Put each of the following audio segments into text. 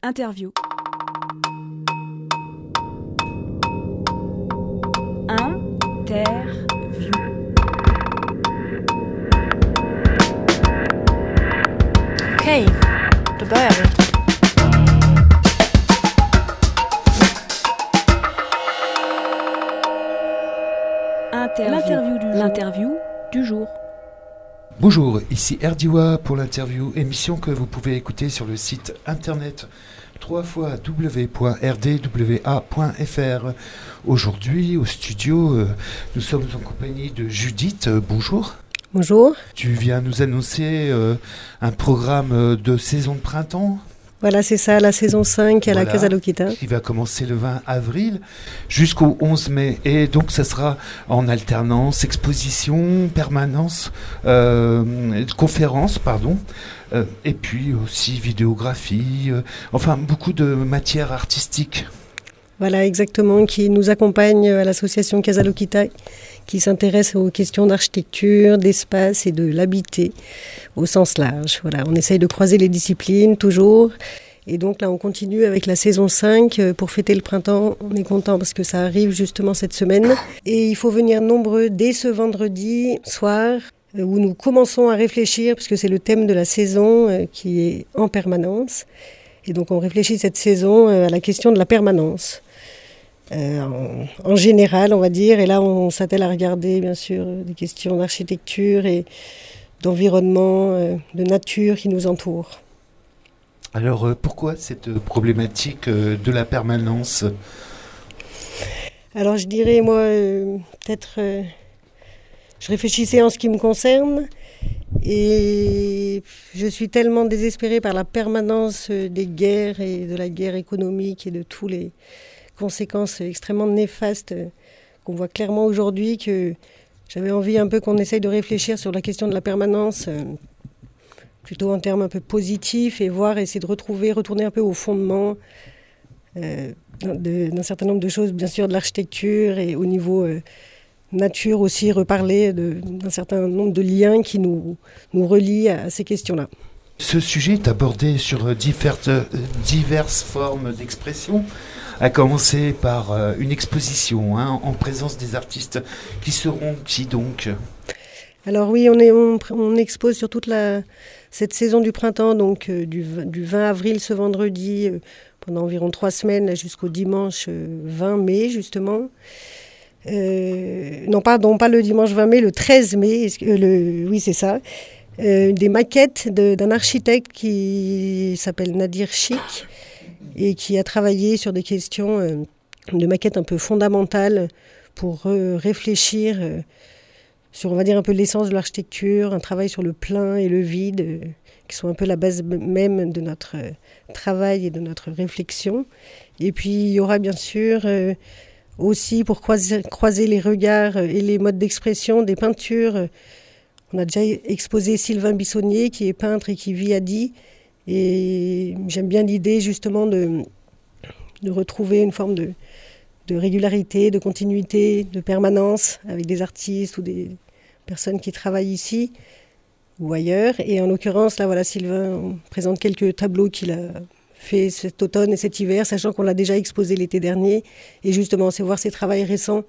Interview. Interview. Okej, då börjar vi. L'interview du jour. Bonjour, ici Erdiwa pour l'interview, émission que vous pouvez écouter sur le site internet www.rdwa.fr. Aujourd'hui, au studio, nous sommes en compagnie de Judith. Bonjour. Bonjour. Tu viens nous annoncer un programme de saison de printemps. Voilà, c'est ça, la saison 5 à la Casa Loquita. Qui va commencer le 20 avril jusqu'au 11 mai. Et donc, ça sera en alternance, exposition, permanence, conférence, et puis aussi vidéographie, enfin beaucoup de matières artistiques. Voilà, exactement, qui nous accompagne à l'association Casa Loquita, qui s'intéresse aux questions d'architecture, d'espace et de l'habiter au sens large. Voilà, on essaye de croiser les disciplines toujours. Et donc là, on continue avec la saison 5 pour fêter le printemps. On est content parce que ça arrive justement cette semaine. Et il faut venir nombreux dès ce vendredi soir où nous commençons à réfléchir, puisque c'est le thème de la saison qui est en permanence. Et donc on réfléchit cette saison à la question de la permanence. En général, on va dire, et là on s'attelle à regarder bien sûr des questions d'architecture et d'environnement, de nature qui nous entoure. Alors pourquoi cette problématique de la permanence ? Alors je dirais moi, peut-être, je réfléchissais en ce qui me concerne et je suis tellement désespérée par la permanence des guerres et de la guerre économique et de tous les conséquences extrêmement néfastes qu'on voit clairement aujourd'hui, que j'avais envie un peu qu'on essaye de réfléchir sur la question de la permanence plutôt en termes un peu positifs et essayer de retourner un peu au fondement d'un certain nombre de choses, bien sûr de l'architecture et au niveau nature aussi, reparler d'un certain nombre de liens qui nous relient à ces questions-là. Ce sujet est abordé sur diverses formes d'expression, à commencer par une exposition en présence des artistes qui seront qui donc ? Alors oui, on expose sur toute cette saison du printemps, donc du 20 avril ce vendredi, pendant environ 3 semaines, là, jusqu'au dimanche 20 mai justement. Non, pardon, pas le dimanche 20 mai, le 13 mai, oui c'est ça. Des maquettes d'un architecte qui s'appelle Nadir Chik et qui a travaillé sur des questions de maquettes un peu fondamentales pour réfléchir sur, on va dire, un peu l'essence de l'architecture, un travail sur le plein et le vide, qui sont un peu la base même de notre travail et de notre réflexion. Et puis il y aura bien sûr aussi, pour croiser les regards et les modes d'expression, des peintures. On a déjà exposé Sylvain Bissonnier, qui est peintre et qui vit à Die. Et j'aime bien l'idée justement de retrouver une forme de régularité, de continuité, de permanence avec des artistes ou des personnes qui travaillent ici ou ailleurs. Et en l'occurrence, là, voilà, Sylvain présente quelques tableaux qu'il a fait cet automne et cet hiver, sachant qu'on l'a déjà exposé l'été dernier. Et justement, c'est voir son travail récent,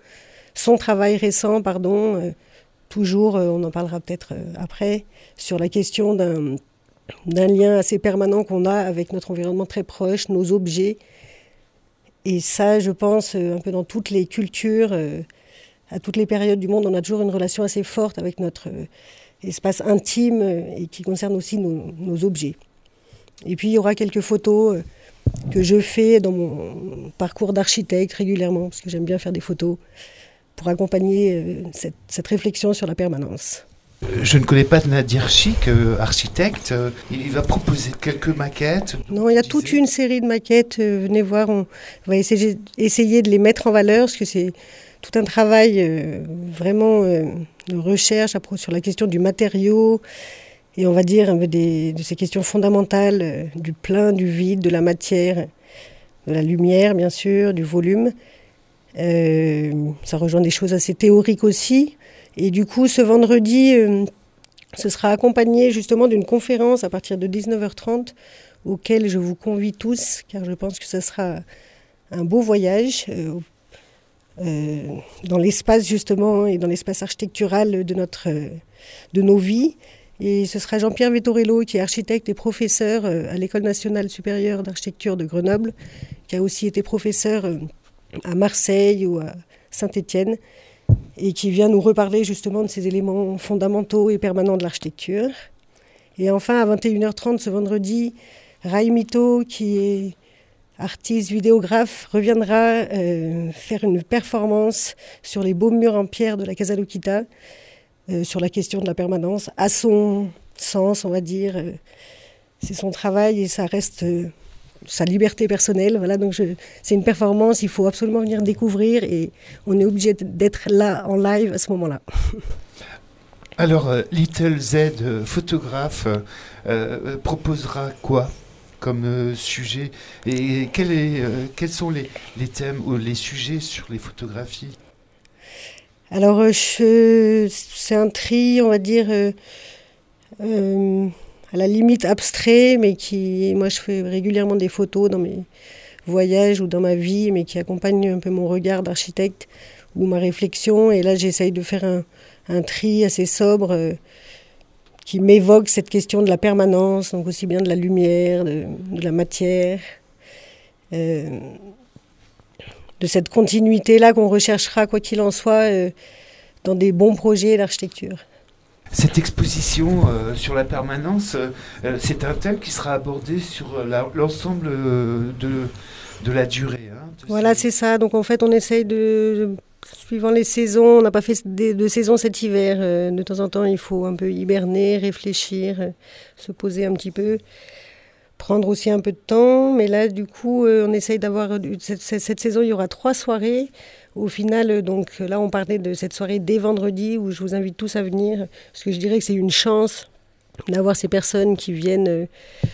toujours, on en parlera peut-être après, sur la question d'un lien assez permanent qu'on a avec notre environnement très proche, nos objets. Et ça, je pense, un peu dans toutes les cultures, à toutes les périodes du monde, on a toujours une relation assez forte avec notre espace intime et qui concerne aussi nos objets. Et puis, il y aura quelques photos que je fais dans mon parcours d'architecte régulièrement, parce que j'aime bien faire des photos pour accompagner cette réflexion sur la permanence. Je ne connais pas Nadir Chik, architecte. Il va proposer quelques maquettes. Non, il y a toute une série de maquettes. Venez voir, on va essayer de les mettre en valeur, parce que c'est tout un travail vraiment de recherche sur la question du matériau, et on va dire de ces questions fondamentales du plein, du vide, de la matière, de la lumière, bien sûr, du volume. Ça rejoint des choses assez théoriques aussi. Et du coup, ce vendredi, ce sera accompagné justement d'une conférence à partir de 19h30 auquel je vous convie tous, car je pense que ça sera un beau voyage dans l'espace justement et dans l'espace architectural de nos vies. Et ce sera Jean-Pierre Vettorello, qui est architecte et professeur à l'École nationale supérieure d'architecture de Grenoble, qui a aussi été professeur à Marseille ou à Saint-Étienne, et qui vient nous reparler justement de ces éléments fondamentaux et permanents de l'architecture. Et enfin, à 21h30 ce vendredi, Ray Mito, qui est artiste, vidéographe, reviendra faire une performance sur les beaux murs en pierre de la Casa Lokita, sur la question de la permanence, à son sens, on va dire. C'est son travail et ça reste sa liberté personnelle. Voilà, donc c'est une performance, il faut absolument venir découvrir et on est obligé d'être là en live à ce moment-là. Alors, Little Z, photographe, proposera quoi comme sujet et quels sont les thèmes ou les sujets sur les photographies? Alors, c'est un tri, on va dire, à la limite abstrait, mais moi je fais régulièrement des photos dans mes voyages ou dans ma vie, mais qui accompagnent un peu mon regard d'architecte ou ma réflexion. Et là, j'essaye de faire un tri assez sobre qui m'évoque cette question de la permanence, donc aussi bien de la lumière, de la matière, de cette continuité-là qu'on recherchera, quoi qu'il en soit, dans des bons projets d'architecture. Cette exposition sur la permanence, c'est un thème qui sera abordé sur l'ensemble de la durée. Voilà, c'est ça. Donc en fait, on essaye suivant les saisons, on n'a pas fait de saison cet hiver. De temps en temps, il faut un peu hiberner, réfléchir, se poser un petit peu. Prendre aussi un peu de temps, mais là du coup on essaye d'avoir cette saison, il y aura 3 soirées au final, donc là on parlait de cette soirée dès vendredi où je vous invite tous à venir, parce que je dirais que c'est une chance d'avoir ces personnes qui viennent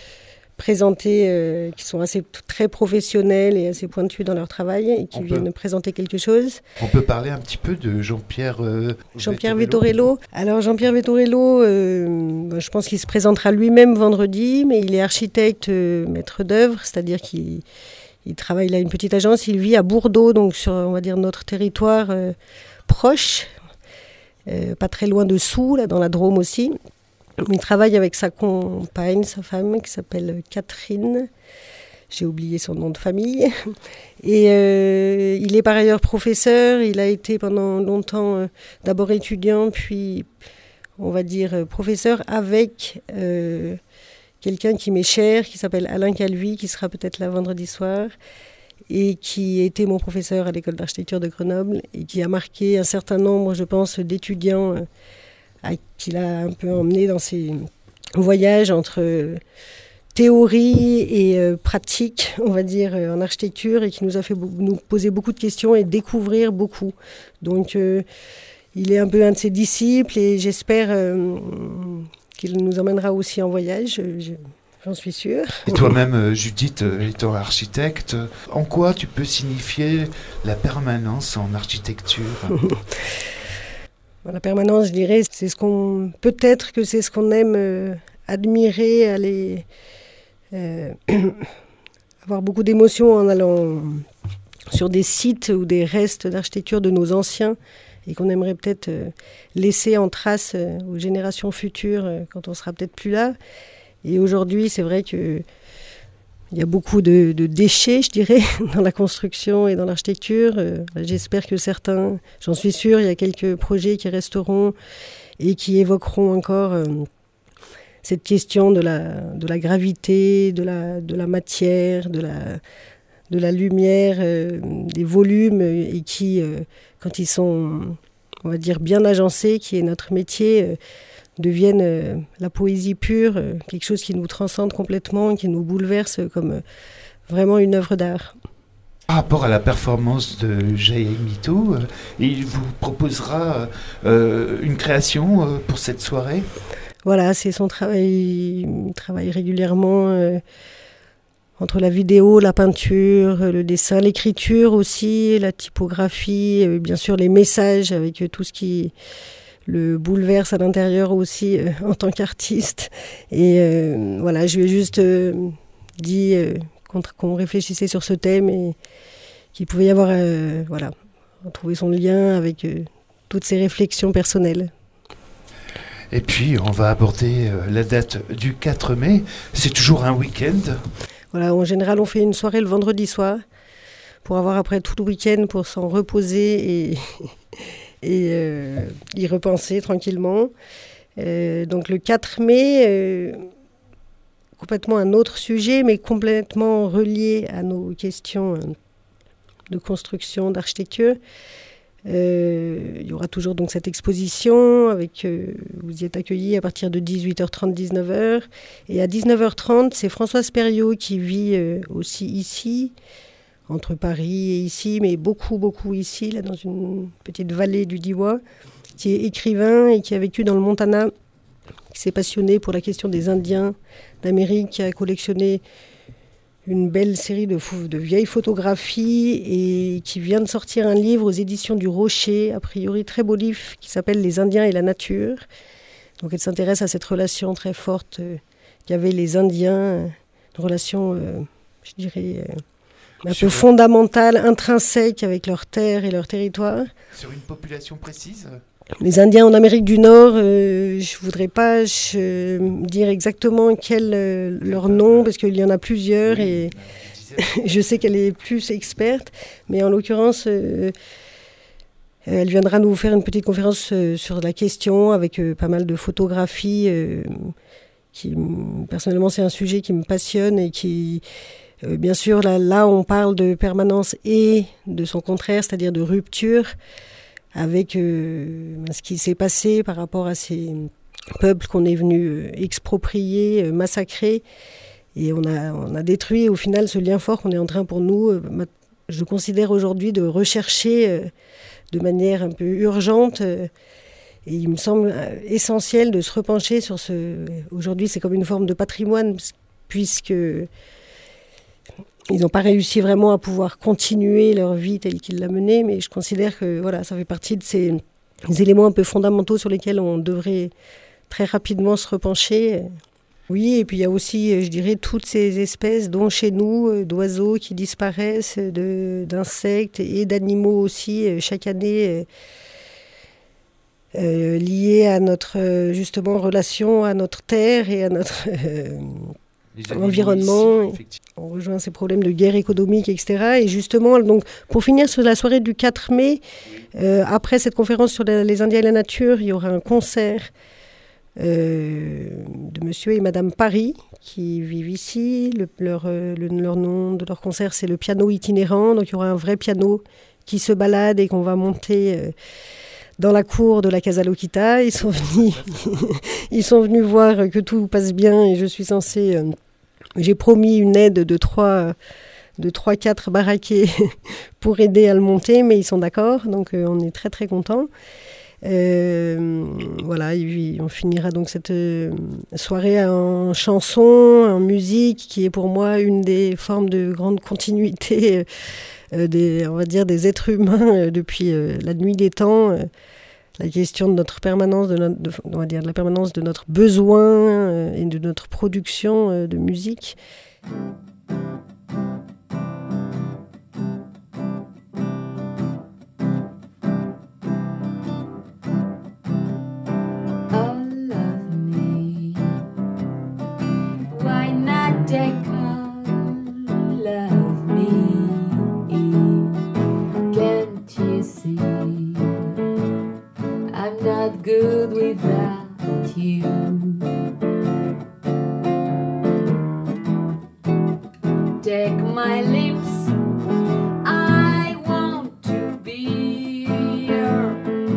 présenter, qui sont très professionnelles et assez pointues dans leur travail et qui viennent présenter quelque chose. On peut parler un petit peu de Jean-Pierre Vettorello. Alors Jean-Pierre Vettorello, je pense qu'il se présentera lui-même vendredi, mais il est architecte maître d'œuvre, c'est-à-dire qu'il travaille là une petite agence, il vit à Bourdeaux, donc sur, on va dire, notre territoire proche, pas très loin de Soult, là, dans la Drôme aussi. Il travaille avec sa compagne, sa femme, qui s'appelle Catherine. J'ai oublié son nom de famille. Et il est par ailleurs professeur. Il a été pendant longtemps d'abord étudiant, puis, on va dire, professeur avec quelqu'un qui m'est cher, qui s'appelle Alain Calvi, qui sera peut-être là vendredi soir, et qui était mon professeur à l'école d'architecture de Grenoble, et qui a marqué un certain nombre, je pense, d'étudiants qu'il a un peu emmené dans ses voyages entre théorie et pratique, on va dire, en architecture, et qui nous a fait nous poser beaucoup de questions et découvrir beaucoup. Donc il est un peu un de ses disciples et j'espère qu'il nous emmènera aussi en voyage, j'en suis sûre. Et toi-même, Judith, étant architecte, en quoi tu peux signifier la permanence en architecture? La permanence, je dirais, peut-être que c'est ce qu'on aime admirer, aller avoir beaucoup d'émotions en allant sur des sites ou des restes d'architecture de nos anciens et qu'on aimerait peut-être laisser en trace aux générations futures quand on sera peut-être plus là. Et aujourd'hui, c'est vrai que il y a beaucoup de déchets, je dirais, dans la construction et dans l'architecture. J'espère que certains, j'en suis sûre, il y a quelques projets qui resteront et qui évoqueront encore cette question de la gravité, de la matière, de la lumière, des volumes, et qui, quand ils sont, on va dire, bien agencés, qui est notre métier, deviennent la poésie pure, quelque chose qui nous transcende complètement, qui nous bouleverse comme vraiment une œuvre d'art. Par rapport à la performance de Ray Mito, il vous proposera une création pour cette soirée. Voilà, c'est son travail. Il travaille régulièrement entre la vidéo, la peinture, le dessin, l'écriture aussi, la typographie, bien sûr les messages avec tout ce qui le bouleverse à l'intérieur aussi en tant qu'artiste. Et voilà, je lui ai juste dit qu'on réfléchissait sur ce thème et qu'il pouvait y avoir, trouver son lien avec toutes ces réflexions personnelles. Et puis, on va aborder la date du 4 mai. C'est toujours un week-end. Voilà, en général, on fait une soirée le vendredi soir pour avoir après tout le week-end pour s'en reposer et y repenser tranquillement. Donc le 4 mai, complètement un autre sujet, mais complètement relié à nos questions de construction, d'architecture. Il y aura toujours donc cette exposition, vous y êtes accueillis à partir de 18h30, 19h. Et à 19h30, c'est Françoise Perriot qui vit aussi ici, entre Paris et ici, mais beaucoup ici, là, dans une petite vallée du Diois, qui est écrivain et qui a vécu dans le Montana, qui s'est passionné pour la question des Indiens d'Amérique, qui a collectionné une belle série de vieilles photographies et qui vient de sortir un livre aux éditions du Rocher, a priori très beau livre, qui s'appelle « Les Indiens et la nature ». Donc elle s'intéresse à cette relation très forte qu'avaient les Indiens, une relation, je dirais, un peu fondamentale, intrinsèque avec leur terre et leur territoire. Sur une population précise ? Les Indiens en Amérique du Nord, je ne voudrais pas dire exactement quel leur nom, parce qu'il y en a plusieurs, oui, et je sais qu'elle est plus experte, mais en l'occurrence, elle viendra nous faire une petite conférence sur la question, avec pas mal de photographies, qui, personnellement, c'est un sujet qui me passionne, et qui, bien sûr, là, on parle de permanence et de son contraire, c'est-à-dire de rupture, avec ce qui s'est passé par rapport à ces peuples qu'on est venu exproprier, massacrer. Et on a détruit au final ce lien fort qu'on est en train pour nous, je considère aujourd'hui, de rechercher de manière un peu urgente. Et il me semble essentiel de se repencher sur ce... Aujourd'hui, c'est comme une forme de patrimoine, puisque... Ils n'ont pas réussi vraiment à pouvoir continuer leur vie telle qu'ils la menaient, mais je considère que voilà, ça fait partie de ces éléments un peu fondamentaux sur lesquels on devrait très rapidement se repencher. Oui, et puis il y a aussi, je dirais, toutes ces espèces, dont chez nous, d'oiseaux qui disparaissent, d'insectes et d'animaux aussi, chaque année, liés à notre, justement, relation à notre terre et à notre... environnement, ici, on rejoint ces problèmes de guerre économique, etc. Et justement, donc, pour finir sur la soirée du 4 mai, après cette conférence sur les Indiens et la nature, il y aura un concert de monsieur et madame Paris, qui vivent ici. Leur nom de leur concert, c'est le piano itinérant. Donc il y aura un vrai piano qui se balade et qu'on va monter... dans la cour de la Casa Lokita. Ils sont venus voir que tout passe bien et je suis censée... j'ai promis une aide de 3-4 baraquets pour aider à le monter, mais ils sont d'accord, donc on est très très contents. Voilà, on finira donc cette soirée en chanson, en musique, qui est pour moi une des formes de grande continuité on va dire des êtres humains depuis la nuit des temps. La question de notre permanence, on va dire de la permanence de notre besoin et de notre production de musique. Good without you. Take my lips, I want to be here.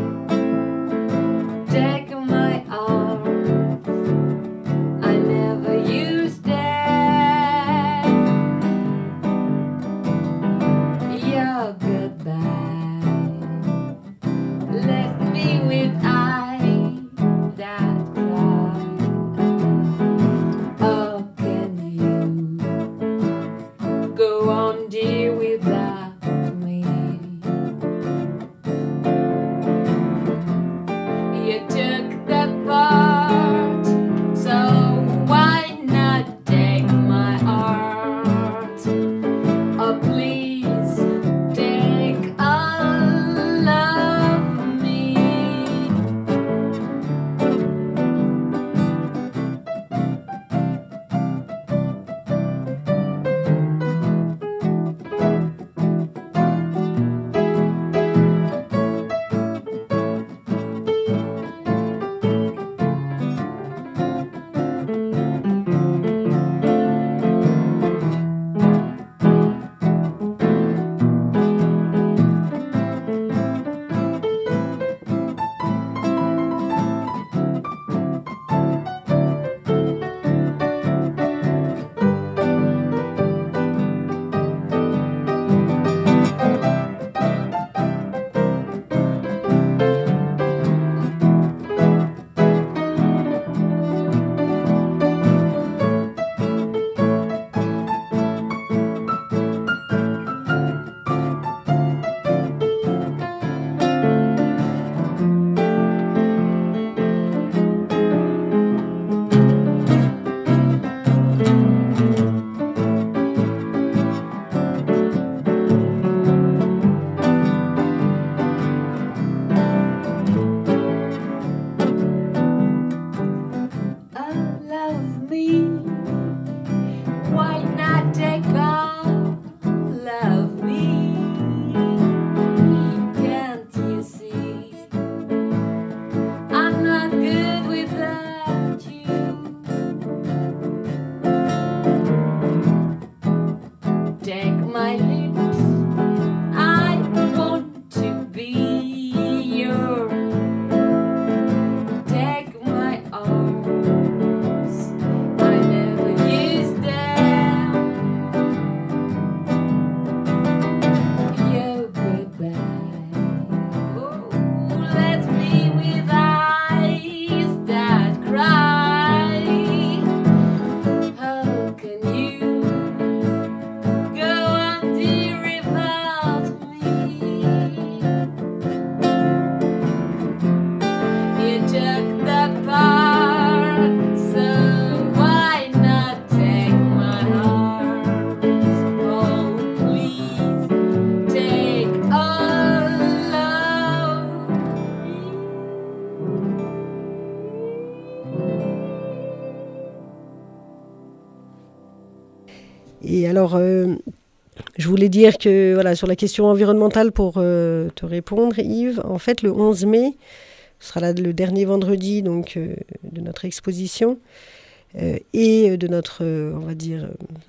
Take my arms, I never used them. Your goodbye left me with arms. my lips. I want to be your. Take my arms. I never use them. Your goodbye. Oh, let's be with eyes that cry. How can you go on dear without me? You took the part, so why not take my heart? Oh, please take all of me. Et alors, je voulais dire que voilà, sur la question environnementale, pour te répondre, Yves, en fait, le 11 mai, ce sera là le dernier vendredi donc, de notre exposition et de notre, on va dire,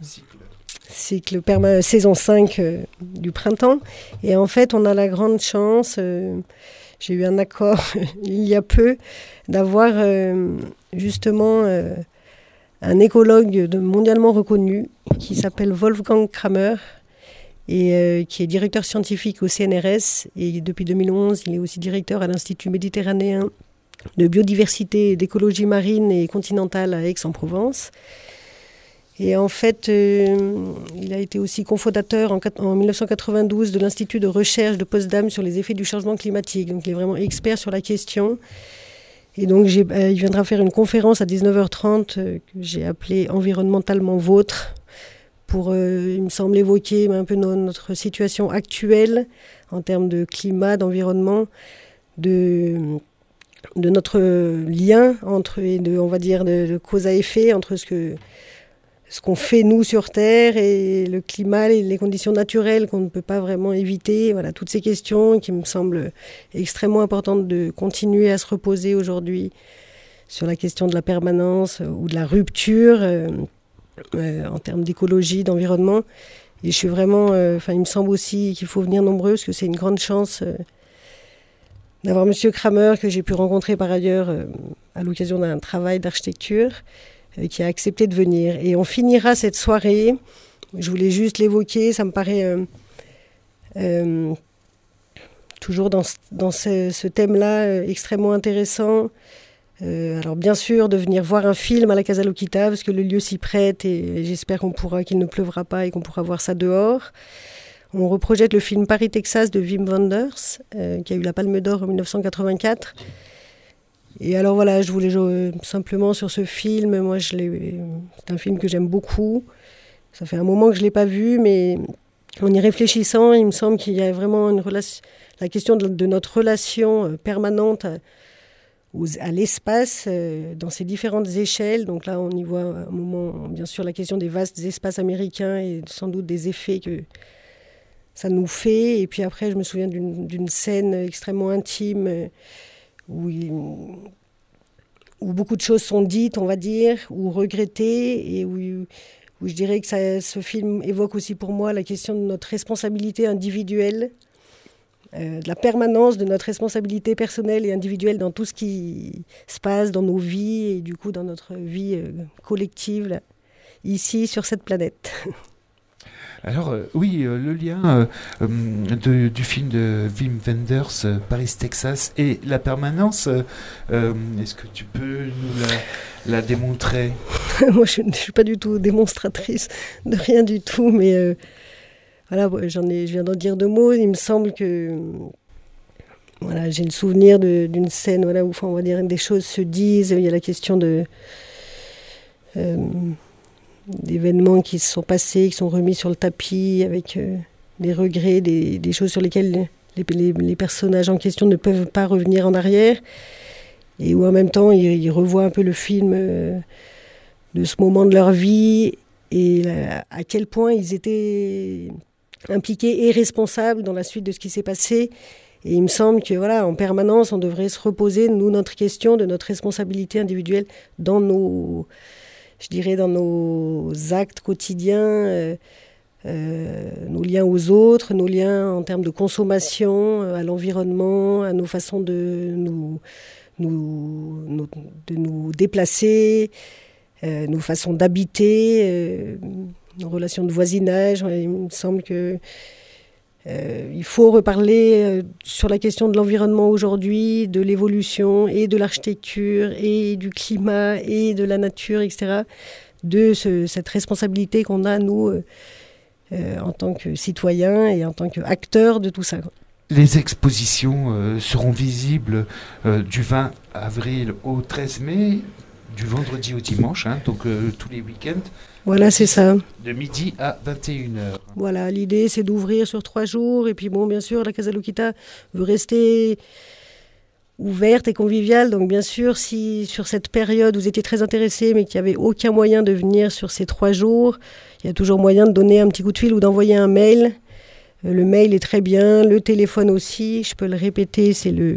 saison 5 du printemps. Et en fait, on a la grande chance, j'ai eu un accord il y a peu, d'avoir justement un écologue mondialement reconnu qui s'appelle Wolfgang Kramer et qui est directeur scientifique au CNRS. Et depuis 2011, il est aussi directeur à l'Institut méditerranéen de biodiversité et d'écologie marine et continentale à Aix-en-Provence. Et en fait, il a été aussi cofondateur en 1992 de l'Institut de recherche de Potsdam sur les effets du changement climatique. Donc il est vraiment expert sur la question. Et donc il viendra faire une conférence à 19h30 que j'ai appelée « Environnementalement vôtre » pour, il me semble, évoquer un peu notre situation actuelle en termes de climat, d'environnement, de notre lien entre, on va dire, de cause à effet entre ce qu'on fait nous sur Terre et le climat et les conditions naturelles qu'on ne peut pas vraiment éviter. Voilà, toutes ces questions qui me semblent extrêmement importantes de continuer à se reposer aujourd'hui sur la question de la permanence ou de la rupture en termes d'écologie, d'environnement. Et je suis vraiment, il me semble aussi qu'il faut venir nombreux parce que c'est une grande chance d'avoir Monsieur Kramer que j'ai pu rencontrer par ailleurs à l'occasion d'un travail d'architecture qui a accepté de venir. Et on finira cette soirée, je voulais juste l'évoquer, ça me paraît toujours dans ce thème-là extrêmement intéressant. Alors bien sûr, de venir voir un film à la Casa Lokita, parce que le lieu s'y prête et j'espère qu'il ne pleuvra pas et qu'on pourra voir ça dehors. On reprojette le film Paris, Texas de Wim Wenders, qui a eu la Palme d'Or en 1984. Et alors voilà, je voulais simplement sur ce film, moi c'est un film que j'aime beaucoup. Ça fait un moment que je ne l'ai pas vu, mais en y réfléchissant, il me semble qu'il y a vraiment la question de notre relation permanente à l'espace, dans ses différentes échelles. Donc là, on y voit un moment, bien sûr, la question des vastes espaces américains et sans doute des effets que ça nous fait. Et puis après, je me souviens d'une scène extrêmement intime où beaucoup de choses sont dites, on va dire, ou regrettées, et où je dirais que ce film évoque aussi pour moi la question de notre responsabilité individuelle, de la permanence de notre responsabilité personnelle et individuelle dans tout ce qui se passe dans nos vies et du coup dans notre vie collective là, ici sur cette planète. Alors oui, le lien du film de Wim Wenders, Paris, Texas, et la permanence, est-ce que tu peux nous la démontrer ? Moi, je ne suis pas du tout démonstratrice de rien du tout, mais voilà, je viens d'en dire 2 mots. Il me semble que voilà, j'ai le souvenir d'une scène voilà, où on va dire des choses se disent. Il y a la question d'événements qui se sont passés, qui sont remis sur le tapis avec des regrets, des choses sur lesquelles les personnages en question ne peuvent pas revenir en arrière, et où en même temps ils revoient un peu le film de ce moment de leur vie et à quel point ils étaient impliqués et responsables dans la suite de ce qui s'est passé. Et il me semble que voilà, en permanence on devrait se reposer, nous, notre question de notre responsabilité individuelle dans nos actes quotidiens, nos liens aux autres, nos liens en termes de consommation, à l'environnement, à nos façons de nous déplacer, nos façons d'habiter, nos relations de voisinage. Il me semble que il faut reparler sur la question de l'environnement aujourd'hui, de l'évolution et de l'architecture et du climat et de la nature, etc. Cette responsabilité qu'on a, nous, en tant que citoyens et en tant qu'acteurs de tout ça. Les expositions seront visibles du 20 avril au 13 mai, du vendredi au dimanche, donc tous les week-ends. Voilà, c'est ça. De midi à 21h. Voilà, l'idée c'est d'ouvrir sur 3 jours. Et puis bon, bien sûr, la Casa Lokita veut rester ouverte et conviviale. Donc bien sûr, si sur cette période vous étiez très intéressés mais qu'il n'y avait aucun moyen de venir sur ces 3 jours, il y a toujours moyen de donner un petit coup de fil ou d'envoyer un mail. Le mail est très bien, le téléphone aussi. Je peux le répéter, c'est le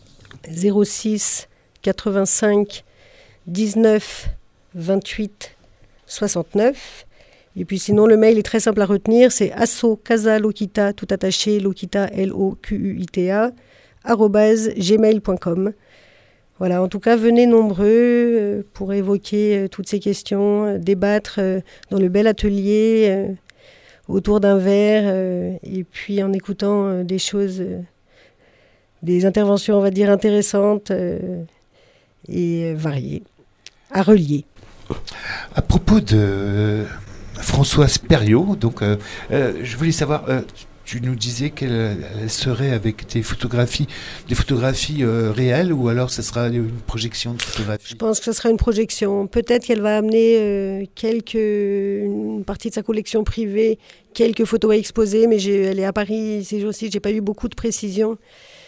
06 85 19 28 69. Et puis sinon, le mail est très simple à retenir, c'est asso-casa-lokita, tout attaché, lokita, L-O-Q-U-I-T-A, @gmail.com. Voilà, en tout cas, venez nombreux pour évoquer toutes ces questions, débattre dans le bel atelier, autour d'un verre, et puis en écoutant des choses, des interventions, on va dire, intéressantes et variées, à relier. À propos de Françoise Perriot, donc, je voulais savoir, tu nous disais qu'elle serait avec des photographies réelles, ou alors ce sera une projection de photographie? Je pense que ce sera une projection. Peut-être qu'elle va amener une partie de sa collection privée, quelques photos à exposer, mais elle est à Paris ces jours-ci, j'ai pas eu beaucoup de précisions.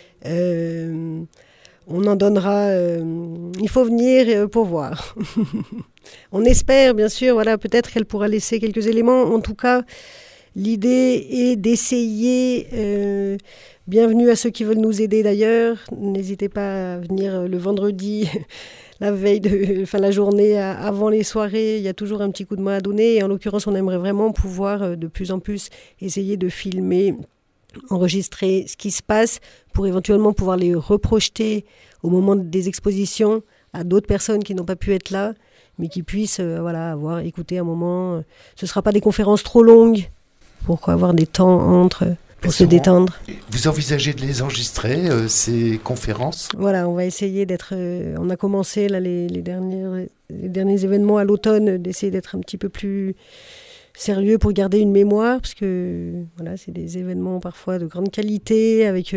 On en donnera. Il faut venir pour voir. On espère, bien sûr, voilà, peut-être qu'elle pourra laisser quelques éléments. En tout cas, l'idée est d'essayer. Bienvenue à ceux qui veulent nous aider d'ailleurs. N'hésitez pas à venir le vendredi, la veille la journée, avant les soirées. Il y a toujours un petit coup de main à donner. Et en l'occurrence, on aimerait vraiment pouvoir de plus en plus essayer de filmer, enregistrer ce qui se passe pour éventuellement pouvoir les reprojeter au moment des expositions à d'autres personnes qui n'ont pas pu être là, mais qui puissent avoir écouté un moment. Ce ne sera pas des conférences trop longues, pourquoi avoir des temps entre pour se détendre. Vous envisagez de les enregistrer, ces conférences? Voilà, on va essayer d'être... on a commencé là, les derniers événements à l'automne, d'essayer d'être un petit peu plus sérieux pour garder une mémoire, parce que voilà, c'est des événements parfois de grande qualité, avec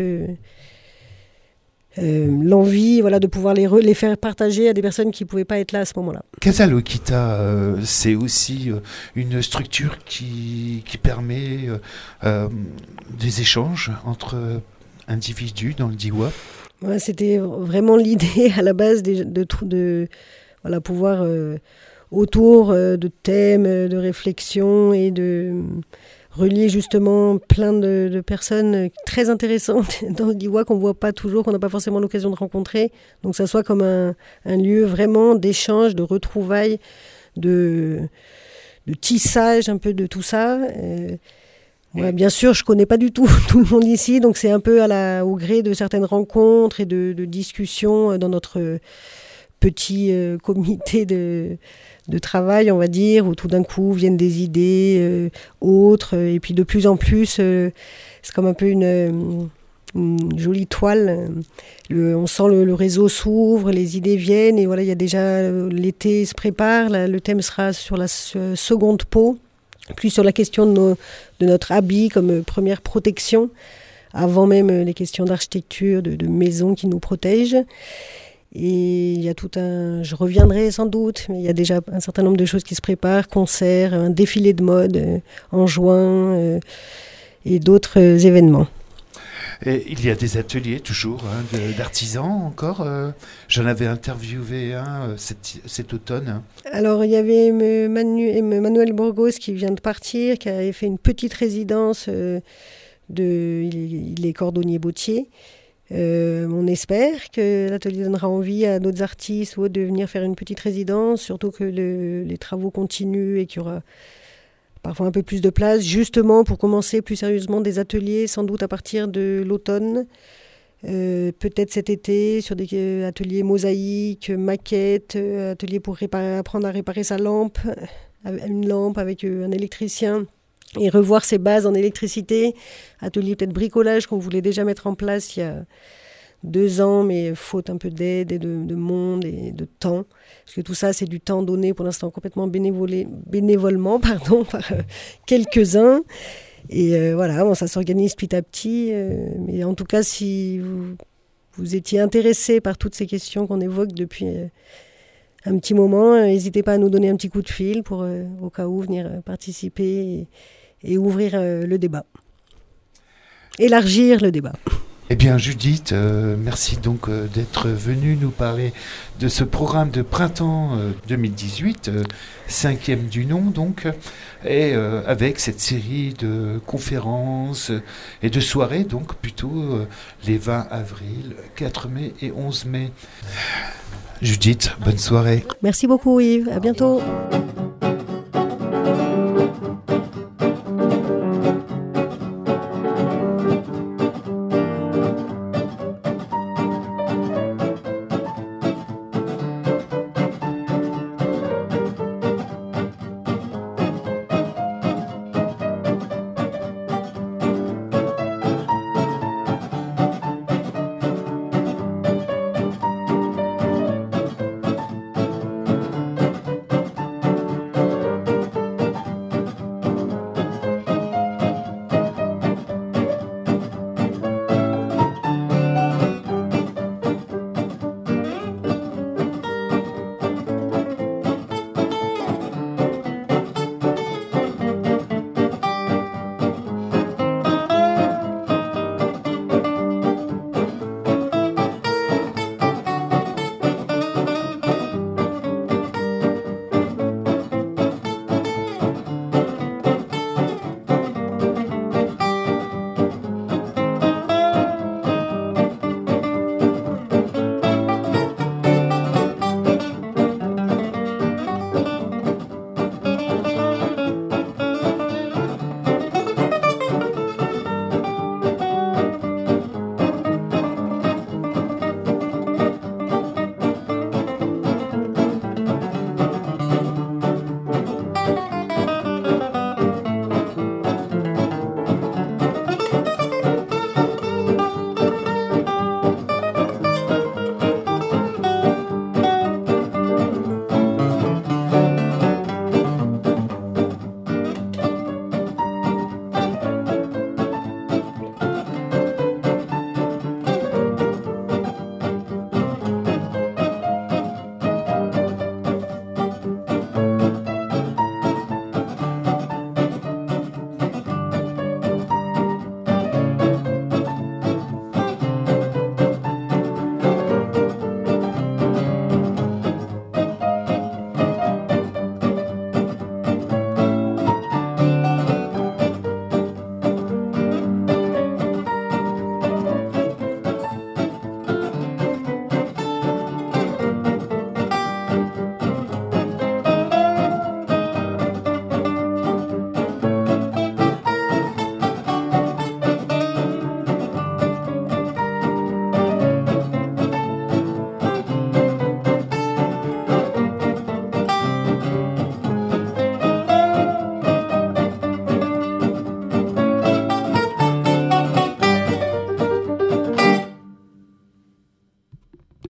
l'envie de pouvoir les faire partager à des personnes qui ne pouvaient pas être là à ce moment-là. Casa Lokita, c'est aussi une structure qui permet des échanges entre individus dans le Diois. Ouais, c'était vraiment l'idée à la base de pouvoir... autour de thèmes, de réflexions et de relier justement plein de personnes très intéressantes dans le Diois qu'on ne voit pas toujours, qu'on n'a pas forcément l'occasion de rencontrer. Donc ça soit comme un lieu vraiment d'échange, de retrouvailles, de tissage un peu de tout ça. Bien sûr, je ne connais pas du tout le monde ici, donc c'est un peu au gré de certaines rencontres et de discussions dans notre petit comité de travail, on va dire, où tout d'un coup viennent des idées autres, et puis de plus en plus, c'est comme un peu une jolie toile. On sent le réseau s'ouvre, les idées viennent, et voilà, il y a déjà l'été se prépare. Là, le thème sera sur la seconde peau, puis sur la question de notre habit comme première protection, avant même les questions d'architecture, de maisons qui nous protègent. Et il y a je reviendrai sans doute, mais il y a déjà un certain nombre de choses qui se préparent, concerts, un défilé de mode en juin et d'autres événements. Et il y a des ateliers toujours d'artisans encore. J'en avais interviewé un cet automne. Alors il y avait Manuel Burgos qui vient de partir, qui avait fait une petite résidence, il est cordonnier bottier. On espère que l'atelier donnera envie à d'autres artistes ou autres de venir faire une petite résidence, surtout que les travaux continuent et qu'il y aura parfois un peu plus de place, justement pour commencer plus sérieusement des ateliers, sans doute à partir de l'automne. Peut-être cet été sur des ateliers mosaïques, maquettes, ateliers pour apprendre à réparer sa lampe, une lampe avec un électricien et revoir ses bases en électricité. Atelier peut-être bricolage qu'on voulait déjà mettre en place il y a 2 ans, mais faute un peu d'aide et de monde et de temps. Parce que tout ça, c'est du temps donné pour l'instant complètement bénévolement par quelques-uns. Et voilà, bon, ça s'organise petit à petit. Mais en tout cas, si vous étiez intéressé par toutes ces questions qu'on évoque depuis un petit moment, n'hésitez pas à nous donner un petit coup de fil pour, au cas où, venir participer et ouvrir le débat. Élargir le débat. Eh bien Judith, merci donc d'être venue nous parler de ce programme de printemps 2018, 5e du nom donc, et avec cette série de conférences et de soirées, donc plutôt les 20 avril, 4 mai et 11 mai. Judith, bonne soirée. Merci beaucoup Yves, à bientôt.